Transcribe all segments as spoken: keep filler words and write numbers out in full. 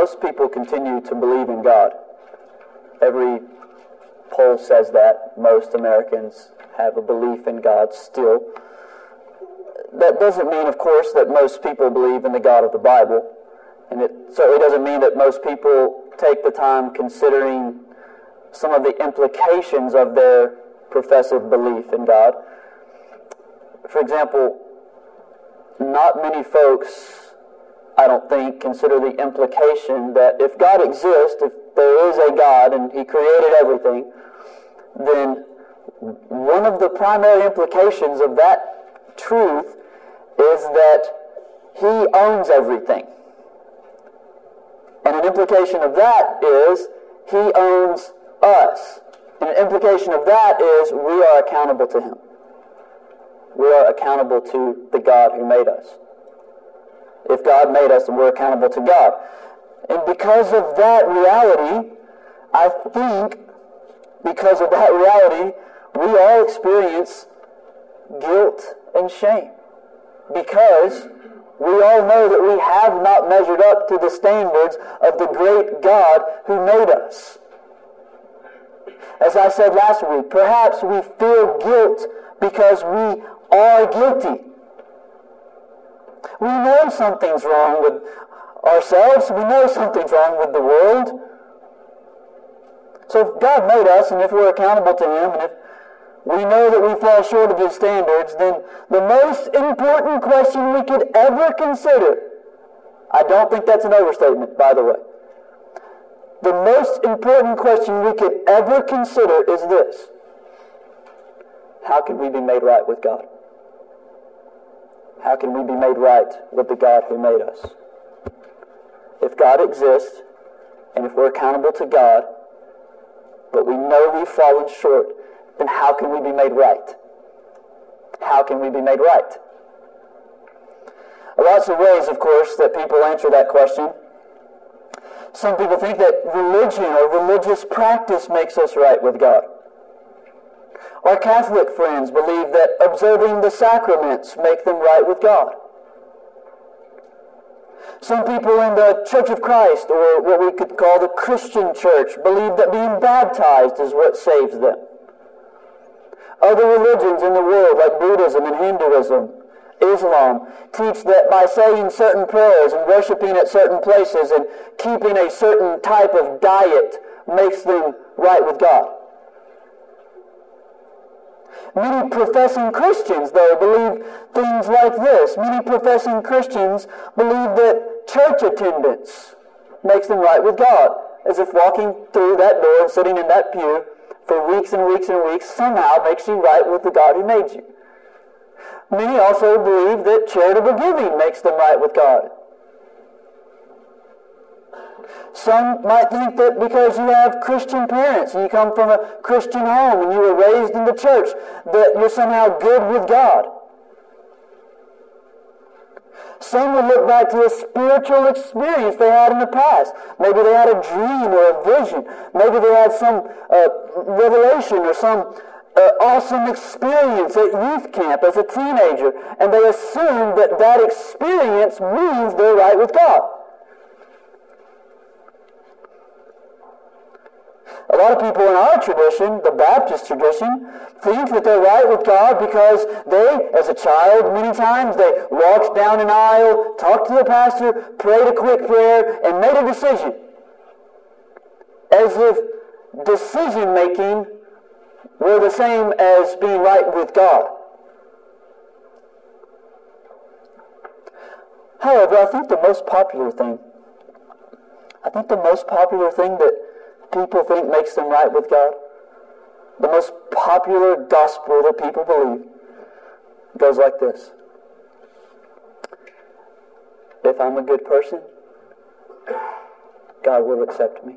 most people continue to believe in God. Every poll says that. Most Americans have a belief in God still. That doesn't mean, of course, that most people believe in the God of the Bible. And it certainly doesn't mean that most people take the time considering some of the implications of their professed belief in God. For example, not many folks, I don't think, consider the implication that if God exists, if there is a God and He created everything, then one of the primary implications of that truth is that He owns everything. And an implication of that is He owns us. And an implication of that is we are accountable to Him. We are accountable to the God who made us. If God made us, then we're accountable to God. And because of that reality, I think, because of that reality, we all experience guilt and shame. Because we all know that we have not measured up to the standards of the great God who made us. As I said last week, perhaps we feel guilt because we are guilty. We know something's wrong with ourselves. We know something's wrong with the world. So if God made us, and if we're accountable to Him, and if we know that we fall short of His standards, then the most important question we could ever consider, I don't think that's an overstatement, by the way. The most important question we could ever consider is this: how can we be made right with God? How can we be made right with the God who made us? If God exists, and if we're accountable to God, but we know we've fallen short, then how can we be made right? How can we be made right? Lots of ways, of course, that people answer that question. Some people think that religion or religious practice makes us right with God. Our Catholic friends believe that observing the sacraments make them right with God. Some people in the Church of Christ, or what we could call the Christian church, believe that being baptized is what saves them. Other religions in the world, like Buddhism and Hinduism, Islam, teach that by saying certain prayers and worshiping at certain places and keeping a certain type of diet makes them right with God. Many professing Christians, though, believe things like this. Many professing Christians believe that church attendance makes them right with God, as if walking through that door and sitting in that pew for weeks and weeks and weeks somehow makes you right with the God who made you. Many also believe that charitable giving makes them right with God. Some might think that because you have Christian parents and you come from a Christian home and you were raised in the church, that you're somehow good with God. Some would look back to a spiritual experience they had in the past. Maybe they had a dream or a vision. Maybe they had some uh, revelation or some uh, awesome experience at youth camp as a teenager, and they assume that that experience means they're right with God. A lot of people in our tradition, the Baptist tradition, think that they're right with God because they, as a child, many times, they walked down an aisle, talked to the pastor, prayed a quick prayer, and made a decision. As if decision-making were the same as being right with God. However, I think the most popular thing, I think the most popular thing that people think makes them right with God, the most popular gospel that people believe, goes like this: if I'm a good person, God will accept me.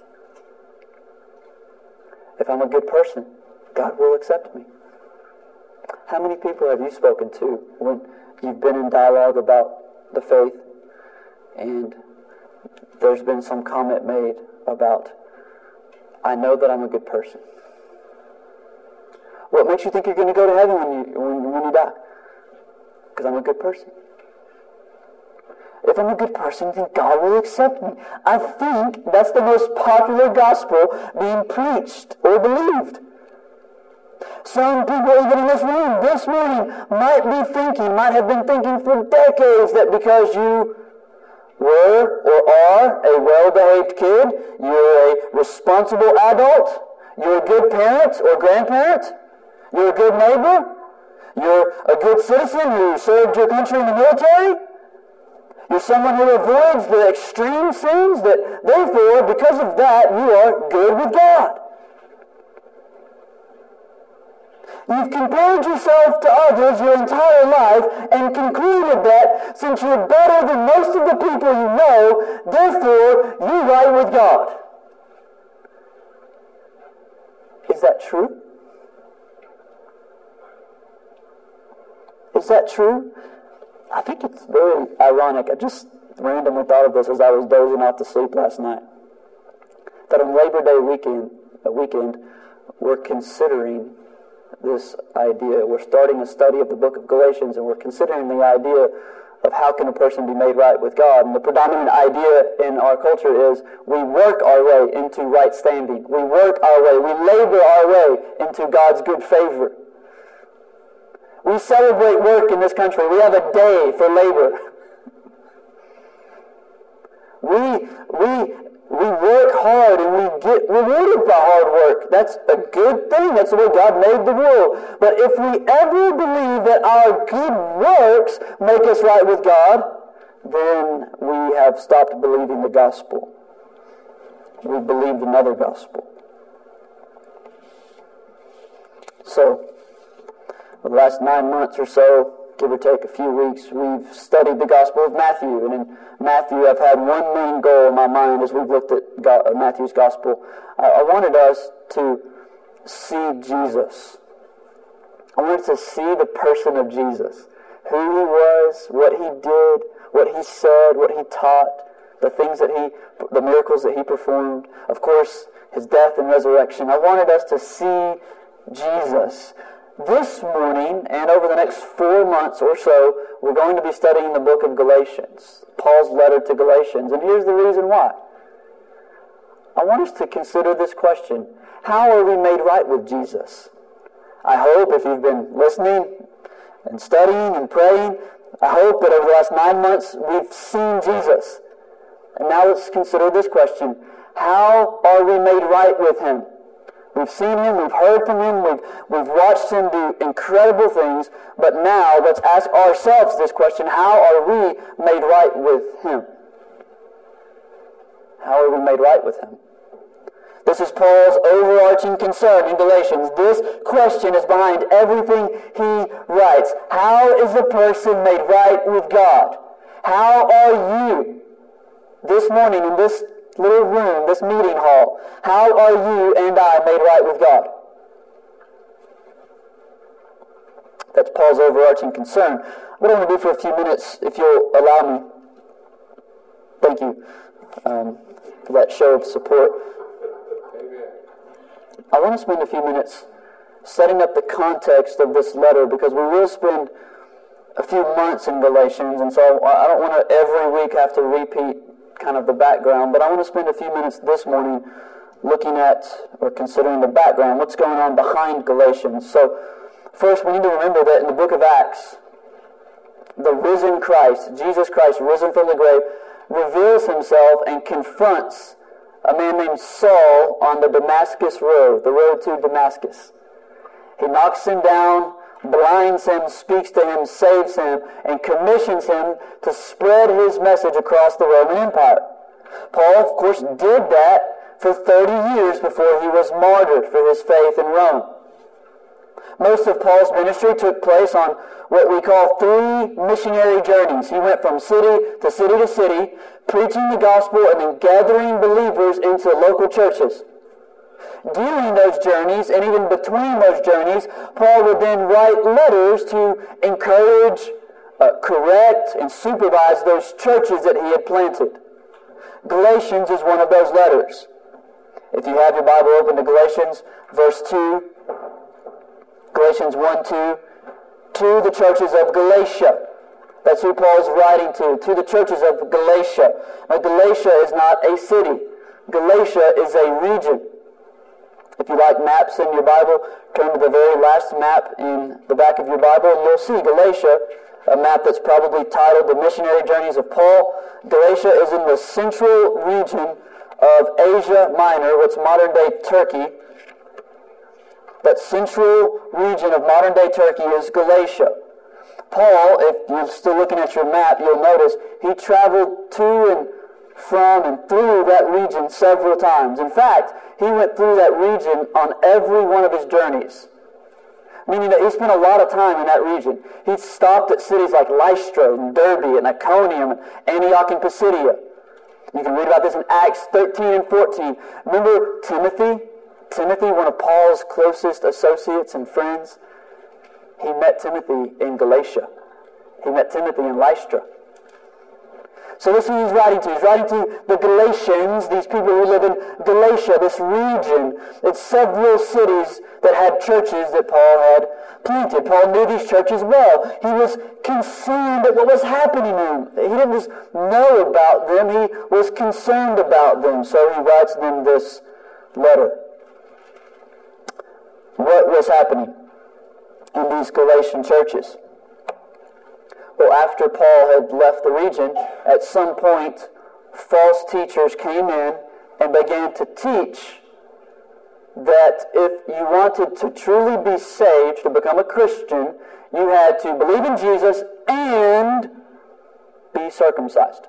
If I'm a good person, God will accept me. How many people have you spoken to when you've been in dialogue about the faith and there's been some comment made about, I know that I'm a good person? What makes you think you're going to go to heaven when you when, when you die? Because I'm a good person. if I'm a good person, then God will accept me. I think that's the most popular gospel being preached or believed. Some people, even in this room, this morning, might be thinking, might have been thinking for decades that because you were or are a well-behaved kid, you're a responsible adult, you're a good parent or grandparent, you're a good neighbor, you're a good citizen who served your country in the military, you're someone who avoids the extreme sins, that therefore, because of that, you are good with God. You've compared yourself to others your entire life and concluded that since you're better than most of the people you know, therefore you're right with God. Is that true? Is that true? I think it's very ironic. I just randomly thought of this as I was dozing off to sleep last night. That on Labor Day weekend, a weekend, we're considering this idea. We're starting a study of the book of Galatians, and we're considering the idea of how can a person be made right with God. And the predominant idea in our culture is we work our way into right standing. We work our way, we labor our way into God's good favor. We celebrate work in this country. We have a day for labor. We, we, we work hard and we get rewarded by hard work. That's a good thing. That's the way God made the world. But if we ever believe that our good works make us right with God, then we have stopped believing the gospel. We've believed another gospel. So, for the last nine months or so, give or take a few weeks, we've studied the Gospel of Matthew. And in Matthew, I've had one main goal in my mind as we've looked at God, uh, Matthew's Gospel. I, I wanted us to see Jesus. I wanted to see the person of Jesus. Who he was, what he did, what he said, what he taught, the things that he, the miracles that he performed. Of course, his death and resurrection. I wanted us to see Jesus. This morning, and over the next four months or so, we're going to be studying the book of Galatians, Paul's letter to Galatians. And here's the reason why. I want us to consider this question. How are we made right with Jesus? I hope if you've been listening and studying and praying, I hope that over the last nine months we've seen Jesus. And now let's consider this question. How are we made right with him? We've seen him, we've heard from him, we've, we've watched him do incredible things, but now let's ask ourselves this question, how are we made right with him? How are we made right with him? This is Paul's overarching concern in Galatians. This question is behind everything he writes. How is a person made right with God? How are you this morning in this little room, this meeting hall, how are you and I made right with God? That's Paul's overarching concern. What I want to do for a few minutes, if you'll allow me, thank you um, for that show of support. I want to spend a few minutes setting up the context of this letter, because we will spend a few months in Galatians, and so I don't want to every week have to repeat kind of the background, but I want to spend a few minutes this morning looking at or considering the background, what's going on behind Galatians. So first we need to remember that in the book of Acts, the risen Christ, Jesus Christ, risen from the grave, reveals himself and confronts a man named Saul on the Damascus road, the road to Damascus. He knocks him down, blinds him, speaks to him, saves him, and commissions him to spread his message across the Roman Empire. Paul, of course, did that for thirty years before he was martyred for his faith in Rome. Most of Paul's ministry took place on what we call three missionary journeys. He went from city to city to city, preaching the gospel and then gathering believers into local churches. During those journeys, and even between those journeys, Paul would then write letters to encourage, uh, correct, and supervise those churches that he had planted. Galatians is one of those letters. If you have your Bible open to Galatians, verse two, Galatians one two, to the churches of Galatia. That's who Paul is writing to, to the churches of Galatia. Now, Galatia is not a city. Galatia is a region. If you like maps in your Bible, turn to the very last map in the back of your Bible, and you'll see Galatia, a map that's probably titled The Missionary Journeys of Paul. Galatia is in the central region of Asia Minor, what's modern-day Turkey. That central region of modern-day Turkey is Galatia. Paul, if you're still looking at your map, you'll notice he traveled to and from and through that region several times. In fact, he went through that region on every one of his journeys, meaning that he spent a lot of time in that region. He stopped at cities like Lystra and Derbe and Iconium and Antioch and Pisidia. You can read about this in Acts thirteen and fourteen. Remember Timothy? Timothy, one of Paul's closest associates and friends. He met Timothy in Galatia. He met Timothy in Lystra. So this is who he's writing to. He's writing to the Galatians, these people who live in Galatia, this region. It's several cities that had churches that Paul had planted. Paul knew these churches well. He was concerned at what was happening to them. He didn't just know about them. He was concerned about them. So he writes them this letter. What was happening in these Galatian churches? Well, after Paul had left the region, at some point, false teachers came in and began to teach that if you wanted to truly be saved, to become a Christian, you had to believe in Jesus and be circumcised.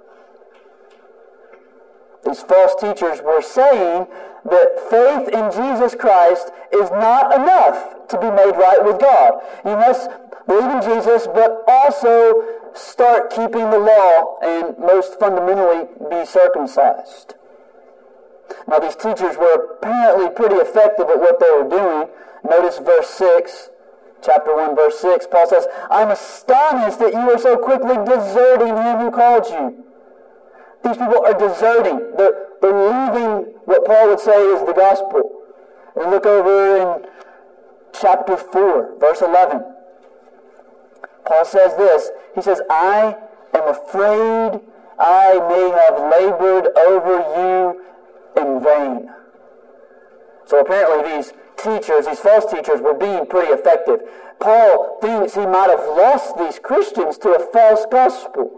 These false teachers were saying that faith in Jesus Christ is not enough to be made right with God. You must believe in Jesus, but also start keeping the law and most fundamentally be circumcised. Now these teachers were apparently pretty effective at what they were doing. Notice verse six, chapter one, verse six. Paul says, I'm astonished that you are so quickly deserting him who called you. These people are deserting. They're, they're leaving what Paul would say is the gospel. And look over in chapter four, verse eleven. Paul says this. He says, I am afraid I may have labored over you in vain. So apparently these teachers, these false teachers, were being pretty effective. Paul thinks he might have lost these Christians to a false gospel.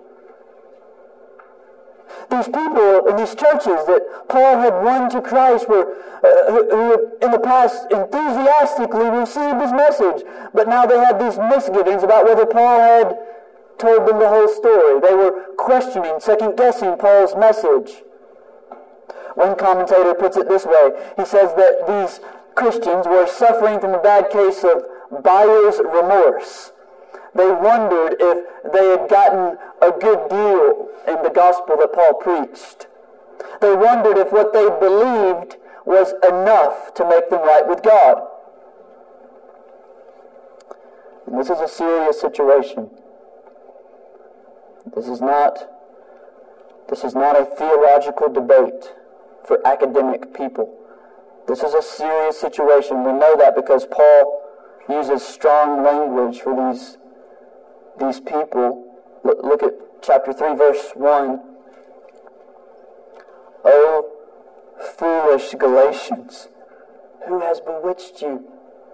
These people in these churches that Paul had won to Christ were, uh, who, who in the past enthusiastically received his message, but now they had these misgivings about whether Paul had told them the whole story. They were questioning, second-guessing Paul's message. One commentator puts it this way. He says that these Christians were suffering from a bad case of buyer's remorse. They wondered if they had gotten a good deal in the gospel that Paul preached. They wondered if what they believed was enough to make them right with God. And this is a serious situation. This is not, this is not a theological debate for academic people. This is a serious situation. We know that because Paul uses strong language for these These people. Look at chapter three, verse one. O foolish Galatians, who has bewitched you?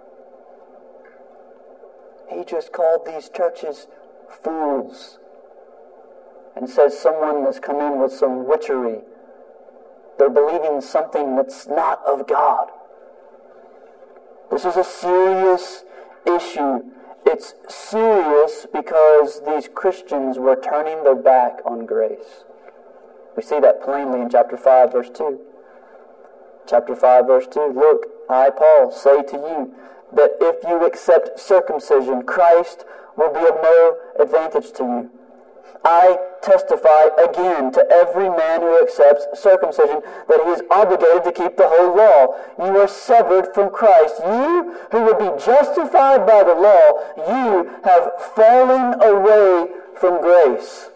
He just called these churches fools and says someone has come in with some witchery. They're believing something that's not of God. This is a serious issue. It's serious because these Christians were turning their back on grace. We see that plainly in chapter five, verse two. Chapter five, verse two. Look, I, Paul, say to you that if you accept circumcision, Christ will be of no advantage to you. I testify again to every man who accepts circumcision that he is obligated to keep the whole law. You are severed from Christ. You who would be justified by the law, you have fallen away from grace.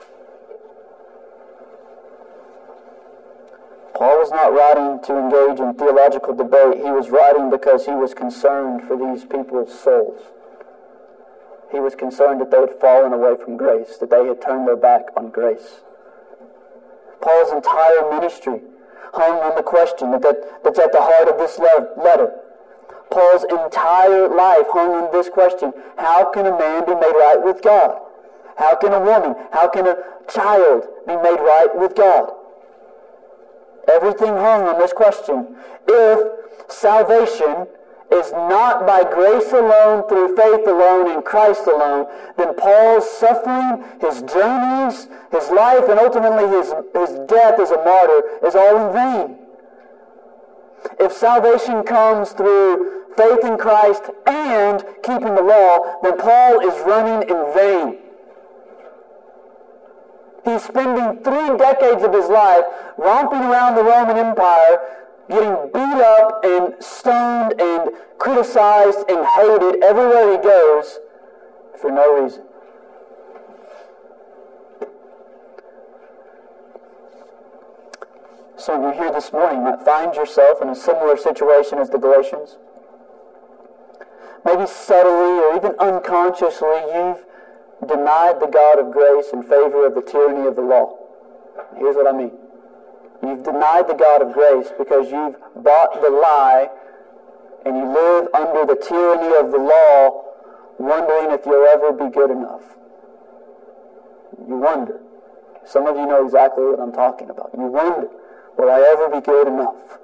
Paul was not writing to engage in theological debate. He was writing because he was concerned for these people's souls. He was concerned that they had fallen away from grace, that they had turned their back on grace. Paul's entire ministry hung on the question that, that, that's at the heart of this letter. Paul's entire life hung on this question: how can a man be made right with God? How can a woman, how can a child be made right with God? Everything hung on this question. If salvation is not by grace alone, through faith alone, in Christ alone, then Paul's suffering, his journeys, his life, and ultimately his, his death as a martyr is all in vain. If salvation comes through faith in Christ and keeping the law, then Paul is running in vain. He's spending three decades of his life romping around the Roman Empire, getting beat up and stoned and criticized and hated everywhere he goes for no reason. Some of you here this morning might find yourself in a similar situation as the Galatians. Maybe subtly or even unconsciously you've denied the God of grace in favor of the tyranny of the law. Here's what I mean. You've denied the God of grace because you've bought the lie and you live under the tyranny of the law, wondering if you'll ever be good enough. You wonder. Some of you know exactly what I'm talking about. You wonder, will I ever be good enough?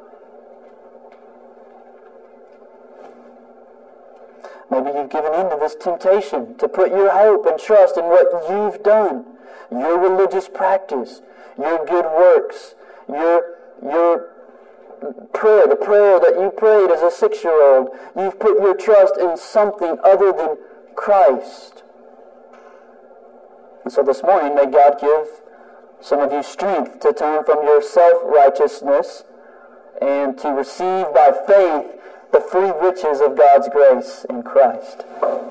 Maybe you've given in to this temptation to put your hope and trust in what you've done, your religious practice, your good works, your your prayer, the prayer that you prayed as a six-year-old. You've put your trust in something other than Christ. And so this morning, may God give some of you strength to turn from your self-righteousness and to receive by faith the free riches of God's grace in Christ.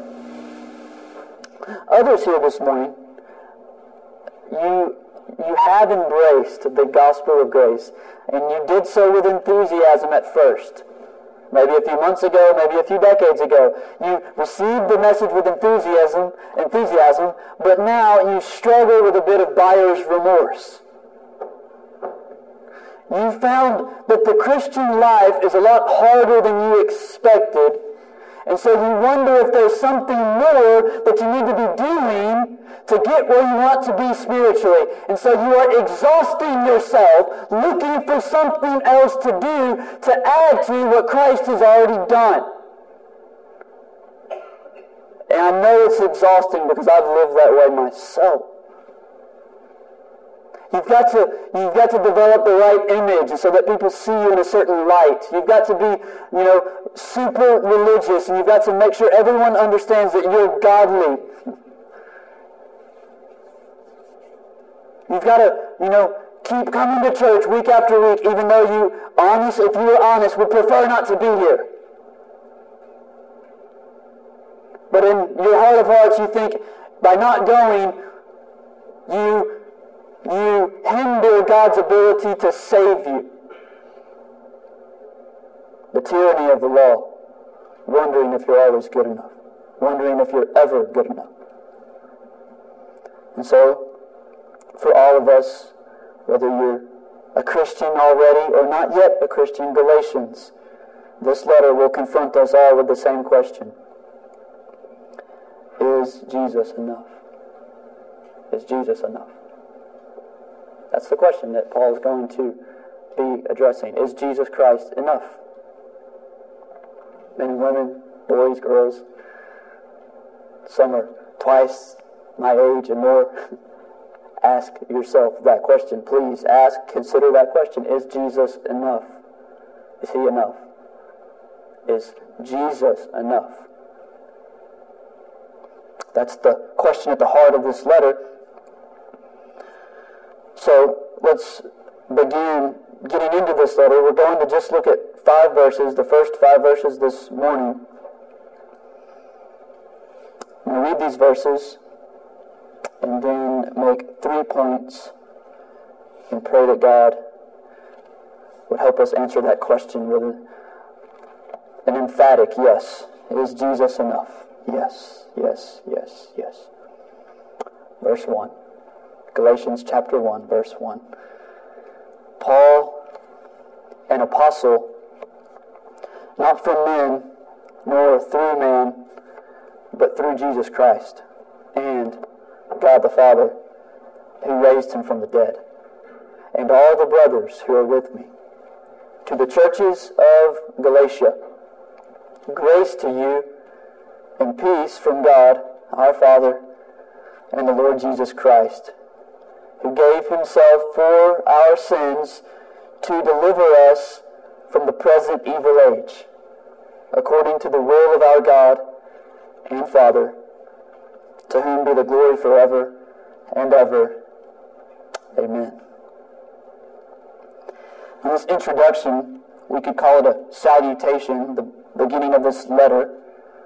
Others here this morning, you you have embraced the gospel of grace, and you did so with enthusiasm at first. Maybe a few months ago, maybe a few decades ago, you received the message with enthusiasm, enthusiasm, but now you struggle with a bit of buyer's remorse. You found that the Christian life is a lot harder than you expected, and so you wonder if there's something more that you need to be doing to get where you want to be spiritually. And so you are exhausting yourself, looking for something else to do to add to what Christ has already done. And I know it's exhausting because I've lived that way myself. You've got to, you've got to develop the right image so that people see you in a certain light. You've got to be, you know, super religious, and you've got to make sure everyone understands that you're godly. You've got to, you know, keep coming to church week after week, even though you, honest, if you were honest, would prefer not to be here. But in your heart of hearts, you think by not going, you You hinder God's ability to save you. The tyranny of the law, wondering if you're always good enough, wondering if you're ever good enough. And so, for all of us, whether you're a Christian already or not yet a Christian, Galatians, this letter will confront us all with the same question. Is Jesus enough? Is Jesus enough? That's the question that Paul is going to be addressing. Is Jesus Christ enough? Men and women, boys, girls, some are twice my age and more. Ask yourself that question. Please ask, consider that question. Is Jesus enough? Is He enough? Is Jesus enough? That's the question at the heart of this letter. So let's begin getting into this letter. We're going to just look at five verses, the first five verses this morning. I'm going to read these verses and then make three points and pray that God would help us answer that question with an emphatic yes. Is Jesus enough? Yes, yes, yes, yes. Verse one. Galatians chapter one, verse one. Paul, an apostle, not from men, nor through man, but through Jesus Christ, and God the Father, who raised him from the dead, and all the brothers who are with me. To the churches of Galatia, grace to you and peace from God, our Father, and the Lord Jesus Christ, who gave himself for our sins to deliver us from the present evil age, according to the will of our God and Father, to whom be the glory forever and ever. Amen. In this introduction, we could call it a salutation, the beginning of this letter.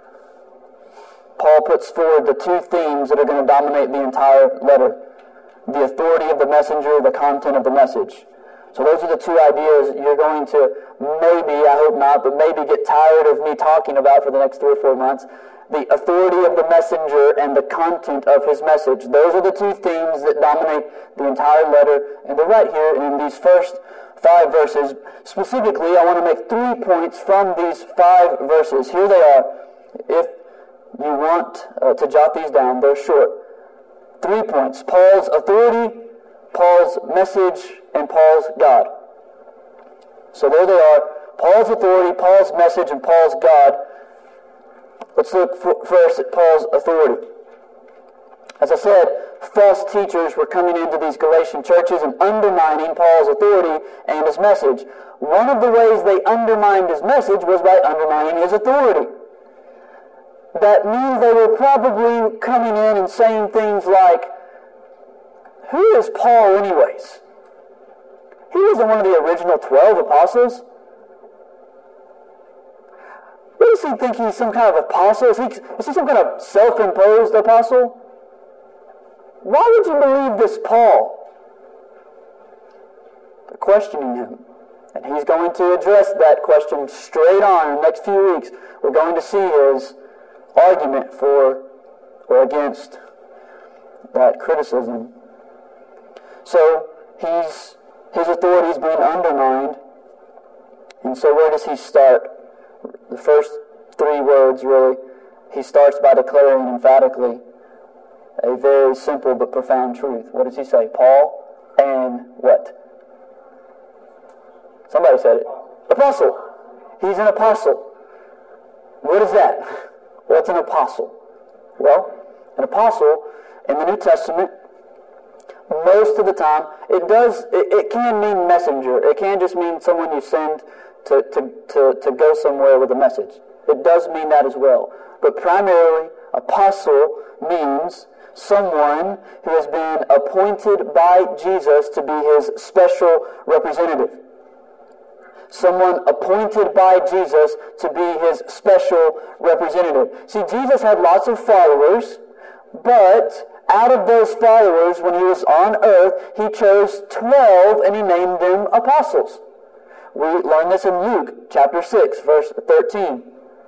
Paul puts forward the two themes that are going to dominate the entire letter: the authority of the messenger, the content of the message. So those are the two ideas you're going to maybe, I hope not, but maybe get tired of me talking about for the next three or four months. The authority of the messenger and the content of his message. Those are the two themes that dominate the entire letter, and they're right here in these first five verses. Specifically, I want to make three points from these five verses. Here they are. If you want uh, to jot these down, they're short. Three points: Paul's authority, Paul's message, and Paul's God. So there they are: Paul's authority, Paul's message, and Paul's God. Let's look for, first at Paul's authority. As I said, false teachers were coming into these Galatian churches and undermining Paul's authority and his message. One of the ways they undermined his message was by undermining his authority. That means they were probably coming in and saying things like, who is Paul anyways? He wasn't one of the original twelve apostles. What does he think he's some kind of apostle? Is he, is he some kind of self-imposed apostle? Why would you believe this Paul? They're questioning him. And he's going to address that question straight on in the next few weeks. We're going to see his argument for or against that criticism. So he's his authority is being undermined. And so where does he start? The first three words, really, he starts by declaring emphatically a very simple but profound truth. What does he say? Paul and what? Somebody said it. Apostle. He's an apostle. What is that? What's an apostle? Well, an apostle in the New Testament, most of the time, it does, it, it can mean messenger. It can just mean someone you send to, to, to, to go somewhere with a message. It does mean that as well. But primarily, apostle means someone who has been appointed by Jesus to be his special representative. Someone appointed by Jesus to be his special representative. See, Jesus had lots of followers, but out of those followers, when he was on earth, he chose twelve and he named them apostles. We learn this in Luke chapter six, verse thirteen.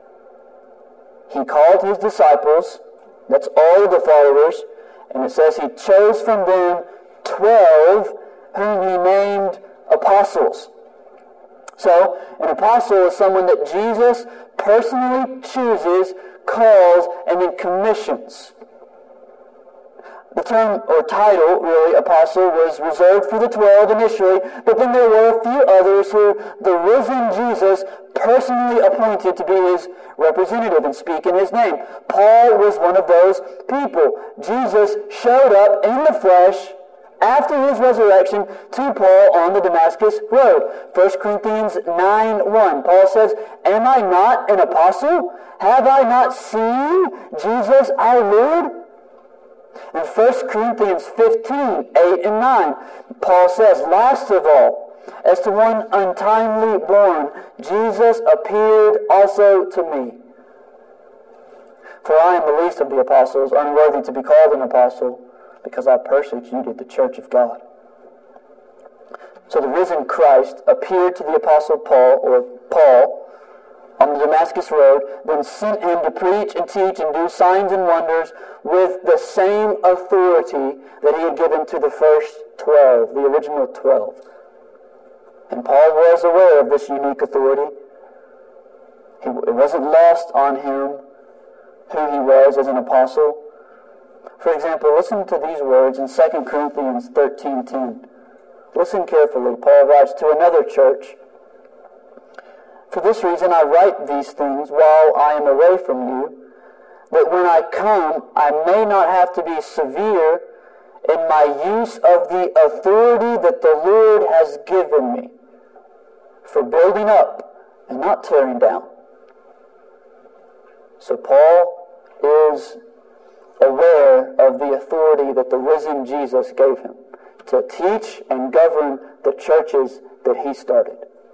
He called his disciples, that's all of the followers, and it says he chose from them twelve whom he named apostles. So, an apostle is someone that Jesus personally chooses, calls, and then commissions. The term, or title, really, apostle, was reserved for the twelve initially, but then there were a few others who the risen Jesus personally appointed to be his representative and speak in his name. Paul was one of those people. Jesus showed up in the flesh after his resurrection to Paul on the Damascus road. First Corinthians nine one. Paul says, "Am I not an apostle? Have I not seen Jesus our Lord?" In First Corinthians fifteen eight and nine, Paul says, "Last of all, as to one untimely born, Jesus appeared also to me. For I am the least of the apostles, unworthy to be called an apostle, because I persecuted the church of God." So the risen Christ appeared to the apostle Paul, or Paul, on the Damascus Road, then sent him to preach and teach and do signs and wonders with the same authority that he had given to the first twelve, the original twelve. And Paul was aware of this unique authority. He, it wasn't lost on him who he was as an apostle. For example, listen to these words in Second Corinthians thirteen ten. Listen carefully. Paul writes to another church, "For this reason I write these things while I am away from you, that when I come I may not have to be severe in my use of the authority that the Lord has given me, for building up and not tearing down." So Paul is aware of the authority that the risen Jesus gave him to teach and govern the churches that he started.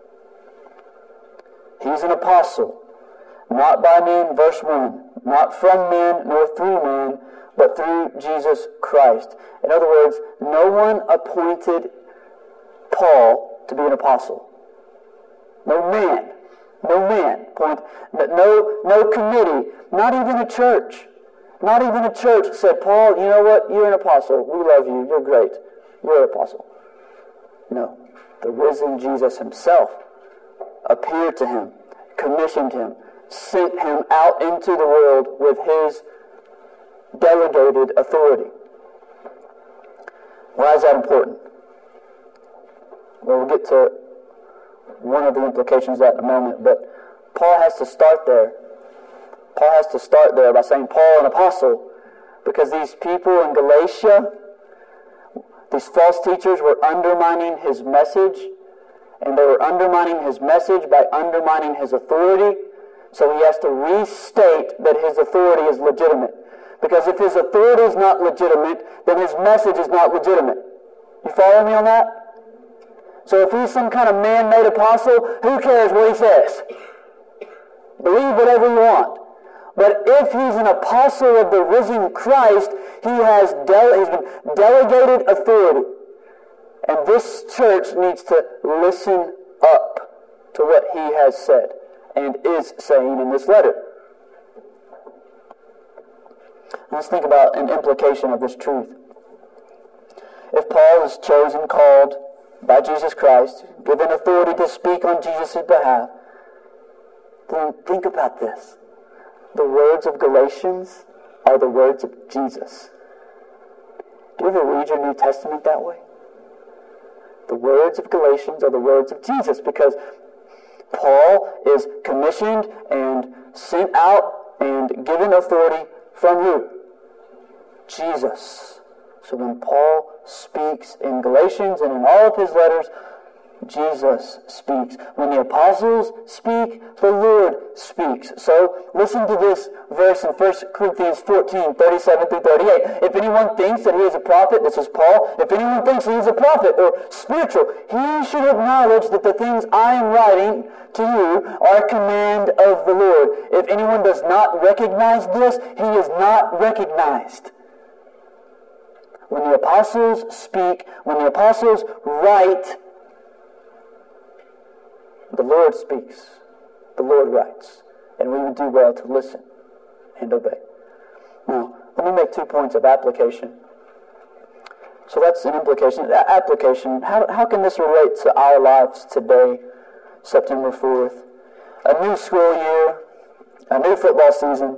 He's an apostle, not by men, verse one, not from men nor through men, but through Jesus Christ. In other words, no one appointed Paul to be an apostle. No man. No man. Point. No, no committee. Not even a church. Not even a church said, "Paul, you know what? You're an apostle. We love you. You're great. You're an apostle." No. The risen Jesus himself appeared to him, commissioned him, sent him out into the world with his delegated authority. Why is that important? Well, we'll get to one of the implications of that in a moment, but Paul has to start there. Paul has to start there by saying, Paul, an apostle, because these people in Galatia, these false teachers were undermining his message, and they were undermining his message by undermining his authority. So he has to restate that his authority is legitimate. Because if his authority is not legitimate, then his message is not legitimate. You follow me on that? So if he's some kind of man-made apostle, who cares what he says? Believe whatever you want. But if he's an apostle of the risen Christ, he has dele- he's been delegated authority. And this church needs to listen up to what he has said and is saying in this letter. Let's think about an implication of this truth. If Paul is chosen, called by Jesus Christ, given authority to speak on Jesus' behalf, then think about this. The words of Galatians are the words of Jesus. Do you ever read your New Testament that way? The words of Galatians are the words of Jesus, because Paul is commissioned and sent out and given authority from who? Jesus. So when Paul speaks in Galatians and in all of his letters, Jesus speaks. When the apostles speak, the Lord speaks. So listen to this verse in First Corinthians fourteen, thirty-seven through thirty-eight. If anyone thinks that he is a prophet, this is Paul, if anyone thinks he is a prophet or spiritual, he should acknowledge that the things I am writing to you are a command of the Lord. If anyone does not recognize this, he is not recognized. When the apostles speak, when the apostles write, the Lord speaks, the Lord writes, and we would do well to listen and obey. Now, let me make two points of application. So that's an implication. Application, how, how can this relate to our lives today, September fourth? A new school year, a new football season.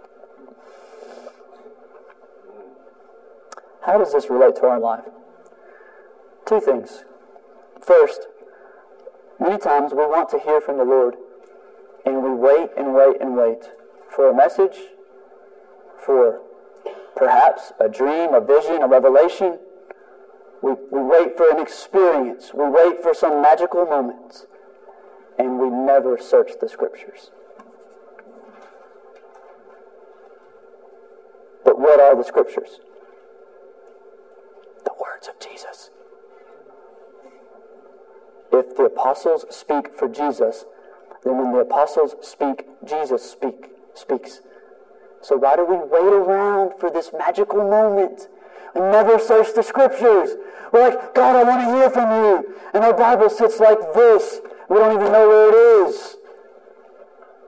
How does this relate to our life? Two things. First, many times we want to hear from the Lord, and we wait and wait and wait for a message, for perhaps a dream, a vision, a revelation. We, we wait for an experience. We wait for some magical moment, and we never search the Scriptures. But what are the Scriptures? The words of Jesus. If the apostles speak for Jesus, then when the apostles speak, Jesus speak, speaks. So why do we wait around for this magical moment and never search the Scriptures? We're like, God, I want to hear from you. And our Bible sits like this. We don't even know where it is.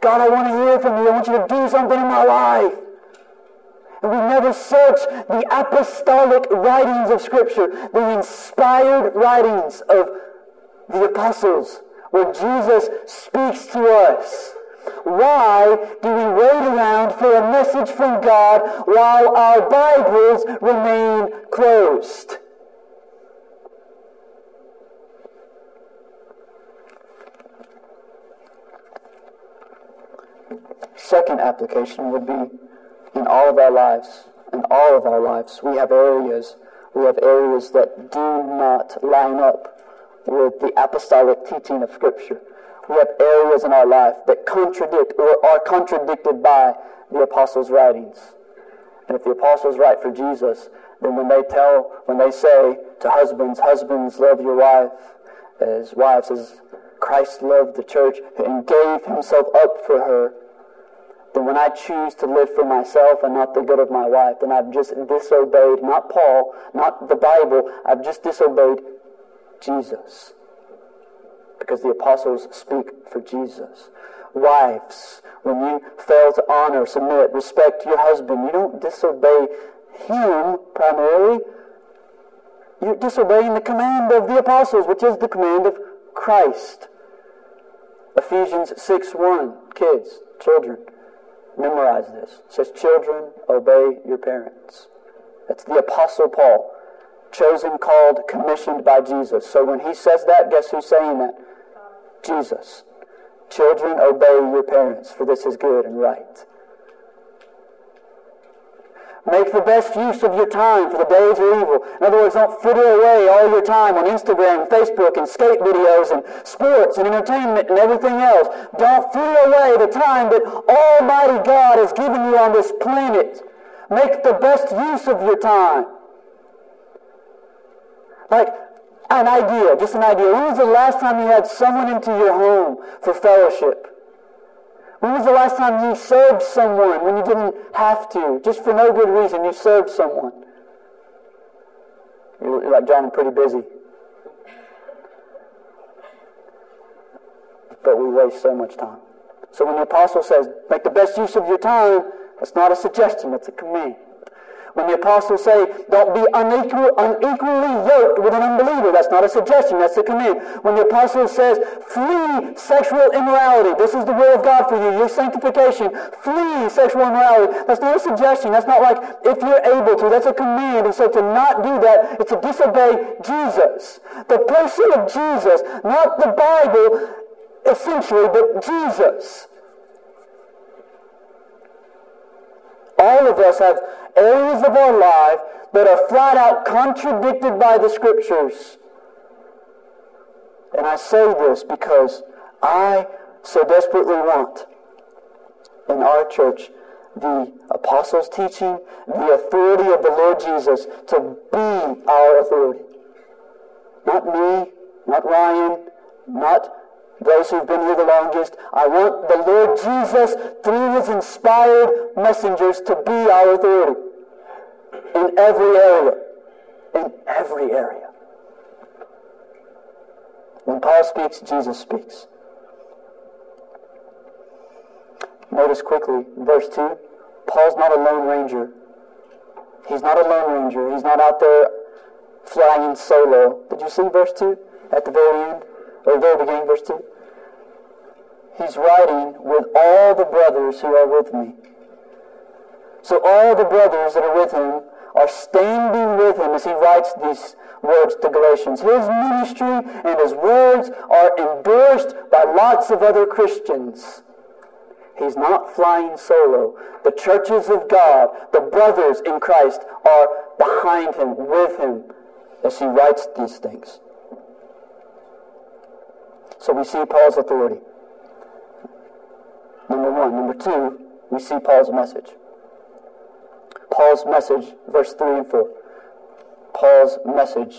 God, I want to hear from you. I want you to do something in my life. And we never search the apostolic writings of Scripture, the inspired writings of the apostles, where Jesus speaks to us. Why do we wait around for a message from God while our Bibles remain closed? Second application would be in all of our lives. In all of our lives, we have areas, we have areas that do not line up with the apostolic teaching of Scripture. We have areas in our life that contradict or are contradicted by the apostles' writings. And if the apostles write for Jesus, then when they tell, when they say to husbands, husbands, love your wife, as wives, as Christ loved the church and gave himself up for her, then when I choose to live for myself and not the good of my wife, then I've just disobeyed, not Paul, not the Bible, I've just disobeyed Jesus. Because the apostles speak for Jesus. Wives, when you fail to honor, submit, respect your husband, you don't disobey him primarily. You're disobeying the command of the apostles, which is the command of Christ. Ephesians six one, kids, children, memorize this. It says, children, obey your parents. That's the Apostle Paul. Chosen, called, commissioned by Jesus. So when he says that, guess who's saying that? Jesus. Children, obey your parents, for this is good and right. Make the best use of your time, for the days are evil. In other words, don't fritter away all your time on Instagram and Facebook and skate videos and sports and entertainment and everything else. Don't fritter away the time that Almighty God has given you on this planet. Make the best use of your time. Like, an idea, just an idea. When was the last time you had someone into your home for fellowship? When was the last time you served someone when you didn't have to? Just for no good reason, you served someone. You're like, John, I'm pretty busy. But we waste so much time. So when the apostle says, make the best use of your time, that's not a suggestion, that's a command. When the apostles say, don't be unequal, unequally yoked with an unbeliever, that's not a suggestion, that's a command. When the apostle says, flee sexual immorality, this is the will of God for you, your sanctification, flee sexual immorality, that's not a suggestion, that's not like if you're able to, that's a command. And so to not do that is to disobey Jesus. The person of Jesus, not the Bible essentially, but Jesus. All of us have areas of our life that are flat out contradicted by the Scriptures. And I say this because I so desperately want in our church the apostles' teaching, the authority of the Lord Jesus to be our authority. Not me, not Ryan, not those who've been here the longest. I want the Lord Jesus, through His inspired messengers, to be our authority in every area. In every area. When Paul speaks, Jesus speaks. Notice quickly, verse two, Paul's not a lone ranger. He's not a lone ranger. He's not out there flying solo. Did you see verse two at the very end? Or the very beginning, verse two? He's writing with all the brothers who are with me. So all the brothers that are with him are standing with him as he writes these words to Galatians. His ministry and his words are endorsed by lots of other Christians. He's not flying solo. The churches of God, the brothers in Christ, are behind him, with him, as he writes these things. So we see Paul's authority. Number one. Number two, we see Paul's message. Paul's message, verse three and four. Paul's message.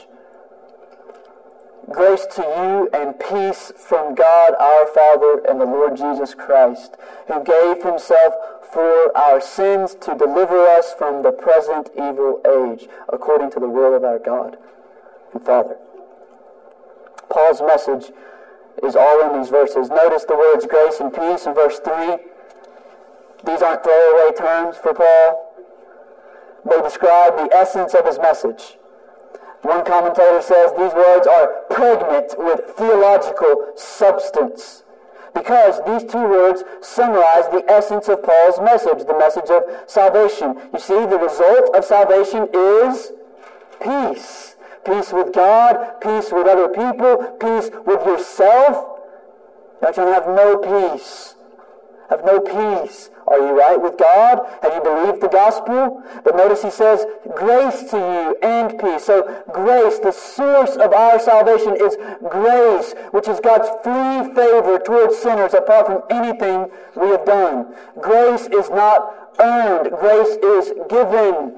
Grace to you and peace from God our Father and the Lord Jesus Christ, who gave himself for our sins to deliver us from the present evil age, according to the will of our God and Father. Paul's message is all in these verses. Notice the words grace and peace in verse three. These aren't throwaway terms for Paul. They describe the essence of his message. One commentator says these words are pregnant with theological substance, because these two words summarize the essence of Paul's message, the message of salvation. You see, the result of salvation is peace. Peace with God, peace with other people, peace with yourself. You actually have no peace. Have no peace. Are you right with God? Have you believed the gospel? But notice he says, grace to you and peace. So grace, the source of our salvation, is grace, which is God's free favor towards sinners apart from anything we have done. Grace is not earned. Grace is given.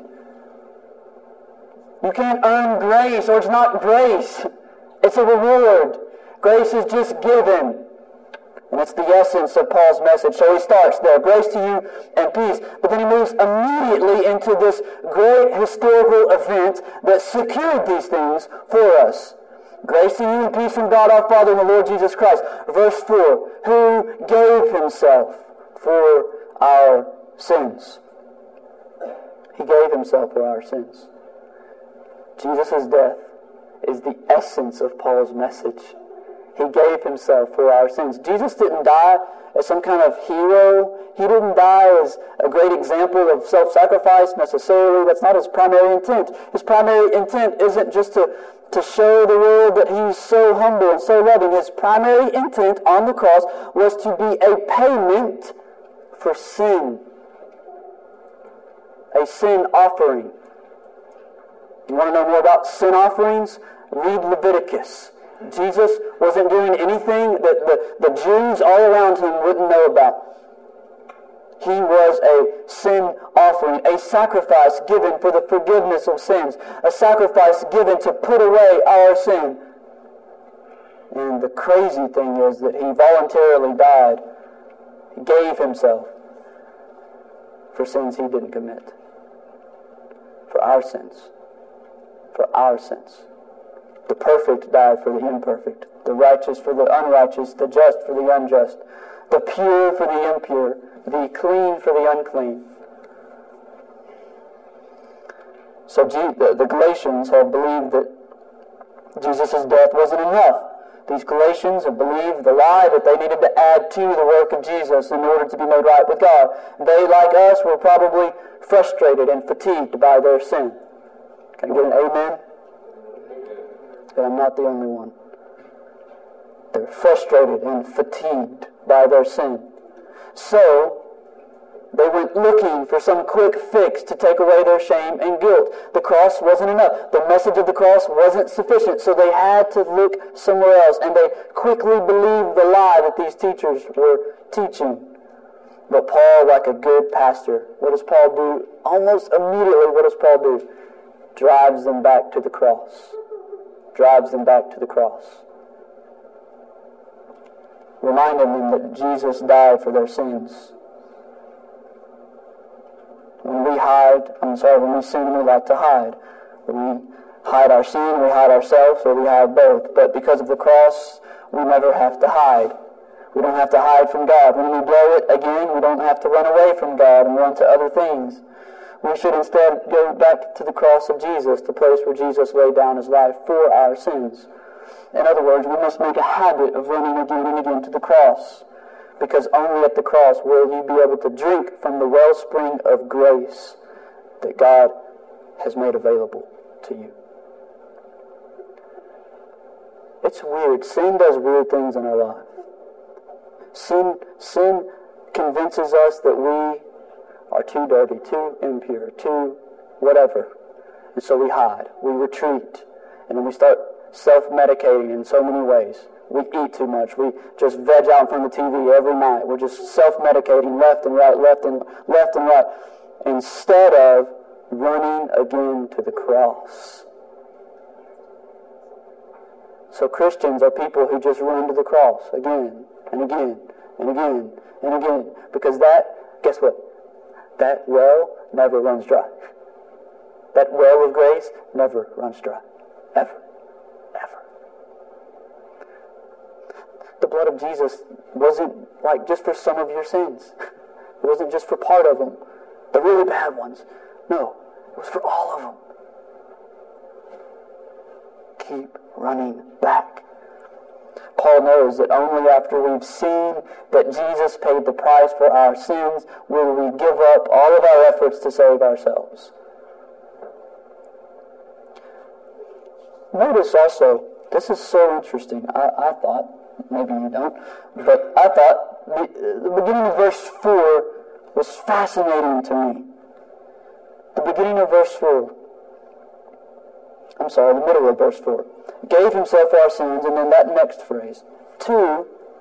You can't earn grace, or it's not grace. It's a reward. Grace is just given. And it's the essence of Paul's message. So he starts there, grace to you and peace. But then he moves immediately into this great historical event that secured these things for us. Grace to you and peace from God our Father and the Lord Jesus Christ. Verse four, who gave himself for our sins. He gave himself for our sins. Jesus' death is the essence of Paul's message. He gave himself for our sins. Jesus didn't die as some kind of hero. He didn't die as a great example of self-sacrifice necessarily. That's not his primary intent. His primary intent isn't just to, to show the world that he's so humble and so loving. His primary intent on the cross was to be a payment for sin. A sin offering. You want to know more about sin offerings? Read Leviticus. Jesus wasn't doing anything that the, the Jews all around him wouldn't know about. He was a sin offering, a sacrifice given for the forgiveness of sins, a sacrifice given to put away our sin. And the crazy thing is that he voluntarily died. He gave himself for sins he didn't commit. For our sins. For our sins. The perfect died for the imperfect, the righteous for the unrighteous, the just for the unjust, the pure for the impure, the clean for the unclean. So the, the Galatians had believed that Jesus' death wasn't enough. These Galatians had believed the lie that they needed to add to the work of Jesus in order to be made right with God. They, like us, were probably frustrated and fatigued by their sin. Can I get an amen? That I'm not the only one. They're frustrated and fatigued by their sin. So, they went looking for some quick fix to take away their shame and guilt. The cross wasn't enough. The message of the cross wasn't sufficient, so they had to look somewhere else. And they quickly believed the lie that these teachers were teaching. But Paul, like a good pastor, what does Paul do? Almost immediately, what does Paul do? Drives them back to the cross. Drives them back to the cross. Reminding them that Jesus died for their sins. When we hide, I'm sorry, when we sin, we like to hide. When we hide our sin, we hide ourselves, or we hide both. But because of the cross, we never have to hide. We don't have to hide from God. When we blow it again, we don't have to run away from God and run to other things. We should instead go back to the cross of Jesus, the place where Jesus laid down his life for our sins. In other words, we must make a habit of running again and again to the cross, because only at the cross will you be able to drink from the wellspring of grace that God has made available to you. It's weird. Sin does weird things in our life. Sin, sin convinces us that we are too dirty, too impure, too whatever. And so we hide, we retreat, and then we start self-medicating in so many ways. We eat too much, we just veg out in front of the T V every night. We're just self-medicating left and right, left and left and right, instead of running again to the cross. So Christians are people who just run to the cross again and again and again and again, because that, guess what? That well never runs dry. That well of grace never runs dry. Ever. Ever. the blood of Jesus wasn't like just for some of your sins. It wasn't just for part of them, the really bad ones. No, it was for all of them. Keep running back. Paul knows that only after we've seen that Jesus paid the price for our sins will we give up all of our efforts to save ourselves. Notice also, this is so interesting. I, I thought, maybe you don't, but I thought the, the beginning of verse four was fascinating to me. The beginning of verse four. I'm sorry, the middle of verse four. Gave himself for our sins, and then that next phrase. To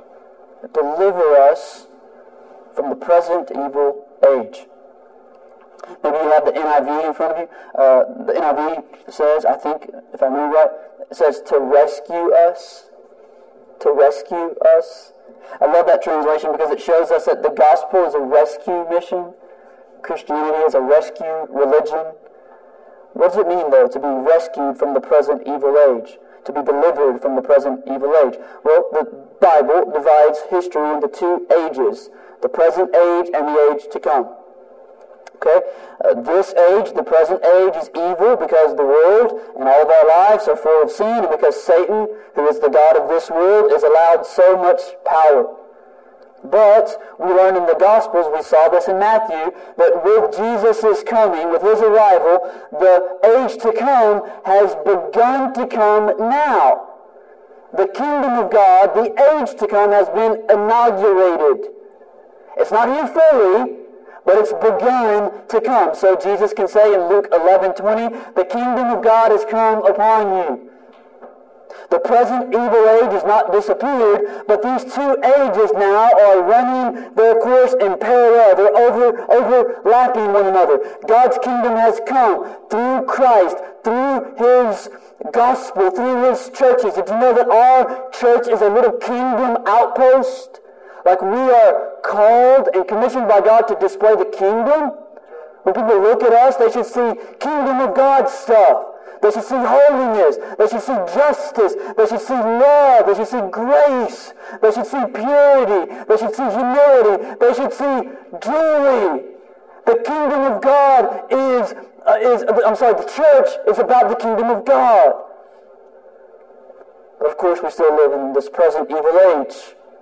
deliver us from the present evil age. Maybe you have the N I V in front of you. Uh, the N I V says, I think, if I remember right, it says to rescue us. To rescue us. I love that translation because it shows us that the gospel is a rescue mission. Christianity is a rescue religion. What does it mean, though, to be rescued from the present evil age? To be delivered from the present evil age? Well, the Bible divides history into two ages. The present age and the age to come. Okay? Uh, this age, the present age, is evil because the world and all of our lives are full of sin, and because Satan, who is the god of this world, is allowed so much power. But we learn in the Gospels, we saw this in Matthew, that with Jesus' coming, with His arrival, the age to come has begun to come now. The kingdom of God, the age to come, has been inaugurated. It's not here fully, but it's begun to come. So Jesus can say in Luke eleven twenty, the kingdom of God has come upon you. The present evil age has not disappeared, but these two ages now are running their course in parallel. They're over, overlapping one another. God's kingdom has come through Christ, through His gospel, through His churches. Did you know that our church is a little kingdom outpost? Like we are called and commissioned by God to display the kingdom. When people look at us, they should see kingdom of God stuff. They should see holiness. They should see justice. They should see love. They should see grace. They should see purity. They should see humility. They should see joy. The kingdom of God is, uh, is I'm sorry, the church is about the kingdom of God. But of course we still live in this present evil age.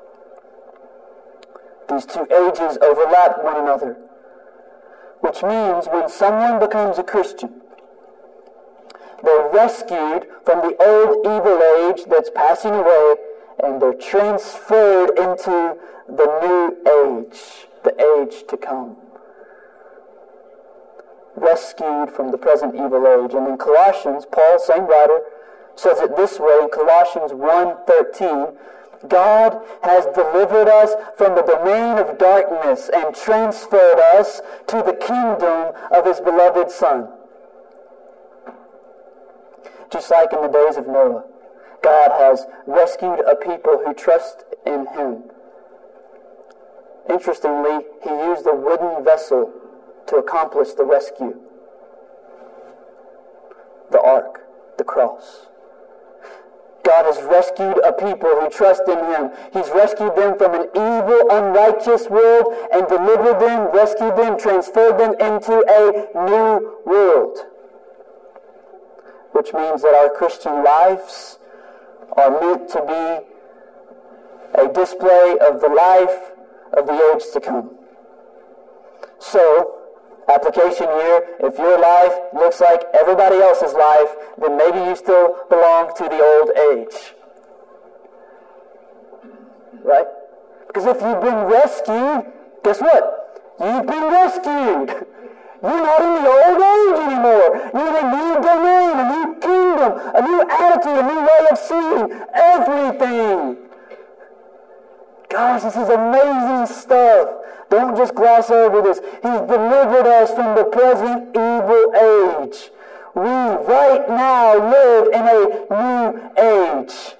These two ages overlap one another. Which means when someone becomes a Christian, they're rescued from the old evil age that's passing away, and they're transferred into the new age, the age to come. Rescued from the present evil age. And in Colossians, Paul, same writer, says it this way in Colossians one thirteen, God has delivered us from the domain of darkness and transferred us to the kingdom of His beloved Son. Just like in the days of Noah, God has rescued a people who trust in Him. Interestingly, He used a wooden vessel to accomplish the rescue. The ark, the cross. God has rescued a people who trust in Him. He's rescued them from an evil, unrighteous world and delivered them, rescued them, transferred them into a new world. Which means that our Christian lives are meant to be a display of the life of the age to come. So, application here, if your life looks like everybody else's life, then maybe you still belong to the old age. Right? Because if you've been rescued, guess what? You've been rescued. You're not in the old age anymore. You're in a new domain, a new kingdom, a new attitude, a new way of seeing everything. Gosh, this is amazing stuff. Don't just gloss over this. He's delivered us from the present evil age. We right now live in a new age.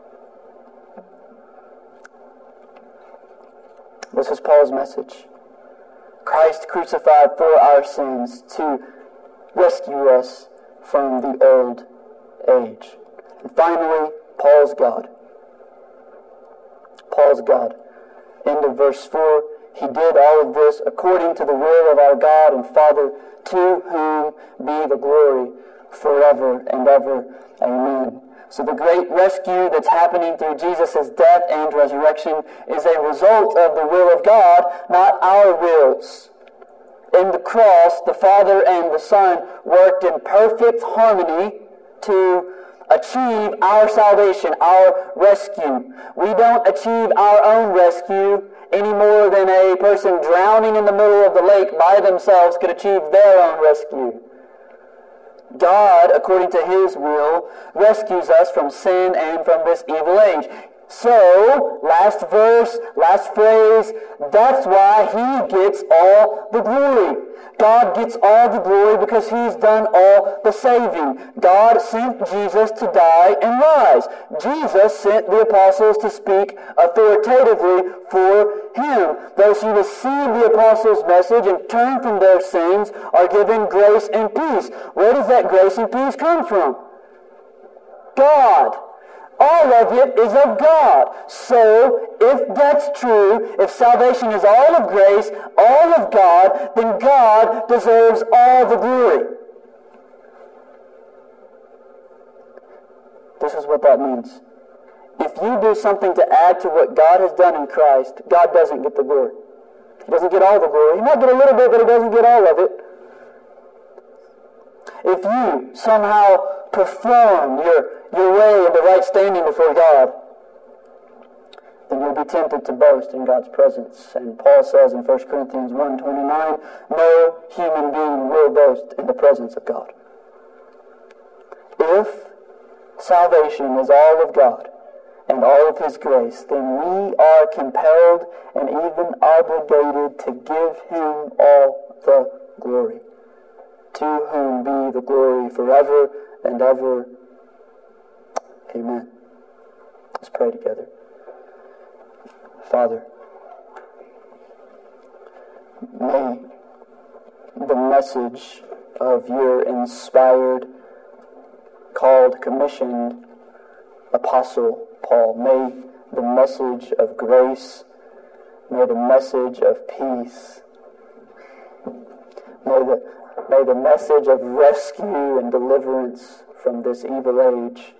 This is Paul's message. Christ crucified for our sins to rescue us from the old age. And finally, Paul's God. Paul's God. End of verse four. He did all of this according to the will of our God and Father, to whom be the glory forever and ever. Amen. So the great rescue that's happening through Jesus' death and resurrection is a result of the will of God, not our wills. In the cross, the Father and the Son worked in perfect harmony to achieve our salvation, our rescue. We don't achieve our own rescue any more than a person drowning in the middle of the lake by themselves could achieve their own rescue. God, according to His will, rescues us from sin and from this evil age. So, last verse, last phrase, that's why He gets all the glory. God gets all the glory because He's done all the saving. God sent Jesus to die and rise. Jesus sent the apostles to speak authoritatively for Him. Those who receive the apostles' message and turn from their sins are given grace and peace. Where does that grace and peace come from? God. All of it is of God. So, if that's true, if salvation is all of grace, all of God, then God deserves all the glory. This is what that means. If you do something to add to what God has done in Christ, God doesn't get the glory. He doesn't get all the glory. He might get a little bit, but He doesn't get all of it. If you somehow perform your, your way into right standing before God, then you'll be tempted to boast in God's presence. And Paul says in First Corinthians one twenty-nine, no human being will boast in the presence of God. If salvation is all of God and all of His grace, then we are compelled and even obligated to give Him all the glory. To whom be the glory forever and ever. Amen. Let's pray together. Father, may the message of your inspired, called, commissioned Apostle Paul, may the message of grace, may the message of peace, may the May the message of rescue and deliverance from this evil age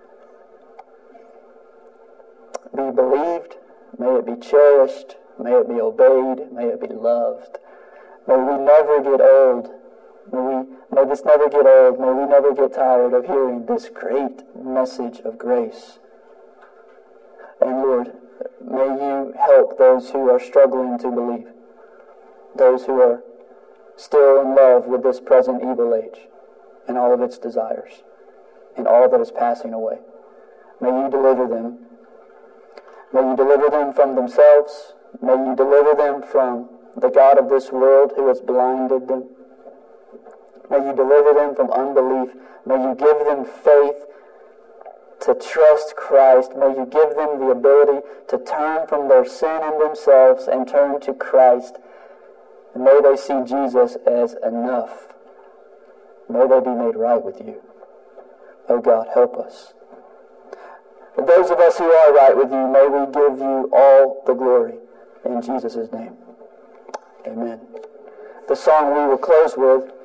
be believed, may it be cherished, may it be obeyed, may it be loved. May we never get old. May, we, may this never get old. May we never get tired of hearing this great message of grace. And Lord, may you help those who are struggling to believe, those who are still in love with this present evil age and all of its desires and all that is passing away. May you deliver them. May you deliver them from themselves. May you deliver them from the god of this world who has blinded them. May you deliver them from unbelief. May you give them faith to trust Christ. May you give them the ability to turn from their sin and themselves and turn to Christ. And may they see Jesus as enough. May they be made right with you. Oh God, help us. For those of us who are right with you, may we give you all the glory. In Jesus' name, amen. The song we will close with